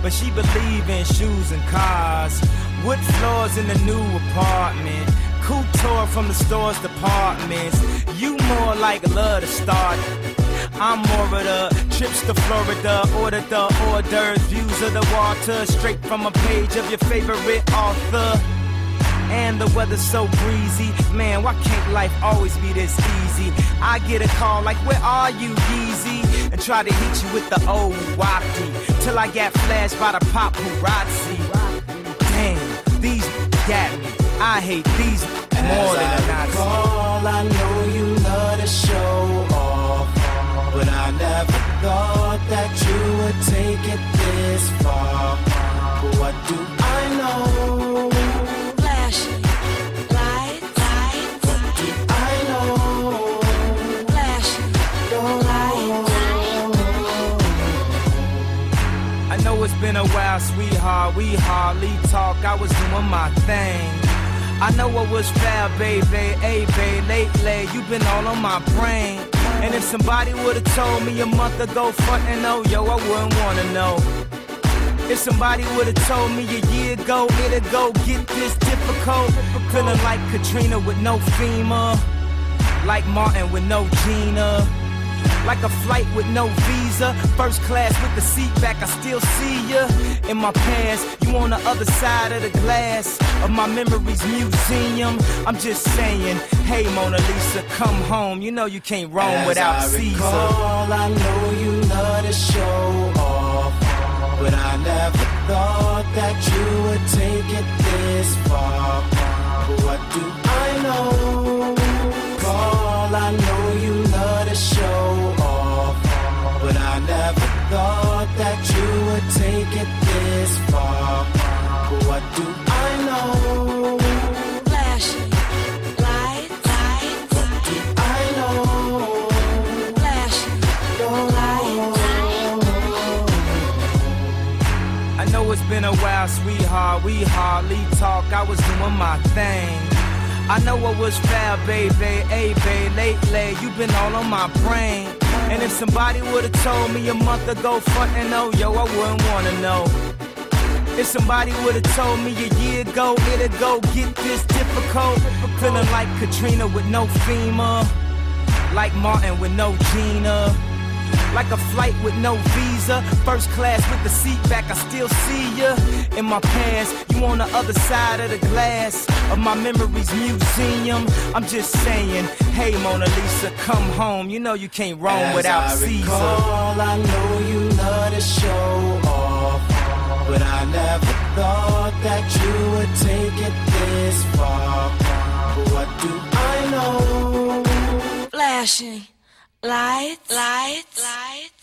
but she believe in shoes and cars. Wood floors in the new apartment. Couture from the store's departments. You more like love to start. I'm more of the trips to Florida. Order the hors d'oeuvres, views of the water. Straight from a page of your favorite author. And the weather's so breezy. Man, why can't life always be this easy? I get a call like, where are you, Yeezy? And try to hit you with the old wacky. Till I got flashed by the paparazzi. Damn, these got me. I hate these more than a Nazi. Call, I know you love to show off, but I never thought that you would take it this far. But what do I know? Flashing lights. What do I know? Flashing lights. I know it's been a while, sweetheart. We hardly talk. I was doing my thing. I know what was fair, baby, hey, babe, lately, you've been all on my brain. And if somebody would've told me a month ago, frontin' oh, yo, I wouldn't wanna know. If somebody would've told me a year ago, it'd go get this difficult. Feeling like Katrina with no FEMA, like Martin with no Gina. Like a flight with no visa, first class with the seat back, I still see ya. In my past, you on the other side of the glass of my memories museum. I'm just saying, hey Mona Lisa, come home. You know you can't roam without Caesar. Recall, I know you love to show off, but I never thought that you would take it this far. But what do I know? Call, I know you love to show off, but I never thought that you would take it this far. But what do I know? Flashing lights. What do I know? Flashing lights. I know it's been a while, sweetheart. We hardly talk. I was doing my thing. I know what was fair, baby, hey, babe, lately, you've been all on my brain. And if somebody would've told me a month ago, frontin' oh, yo, I wouldn't wanna know. If somebody would've told me a year ago, it'd go get this difficult. Feeling like Katrina with no FEMA, like Martin with no Gina. Like a flight with no visa, first class with the seat back, I still see ya. In my past, you on the other side of the glass of my memories museum. I'm just saying, hey Mona Lisa, come home. You know you can't roam without Caesar. Recall, I know you love to show off, but I never thought that you would take it this far. But what do I know? Flashing lights.